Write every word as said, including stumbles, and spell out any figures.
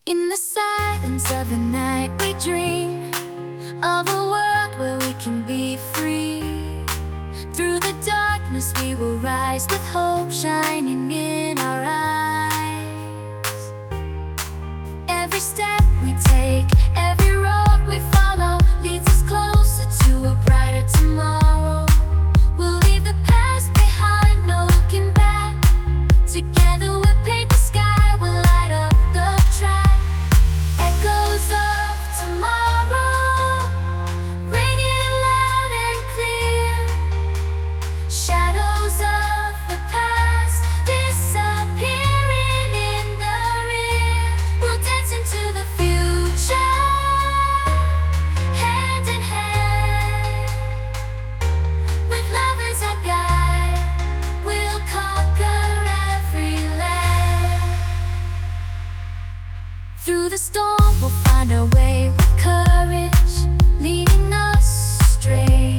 In the silence of the night we dream of a world where we can be free. Through the darkness we will rise with hope shining in our eyes. Every step we take, every road we follow leads us closer to a brighter tomorrow. We'll leave the past behind, no looking back. Together we'll paint the sky, we'll light up the track. Echoes of tomorrow, ringing loud and clear. Shadows of the past disappearing in the rear. We'll dance into the future, hand in hand. With love as our guide, we'll conquer every land. Through the storm we'll find our way with courage, leading us astray.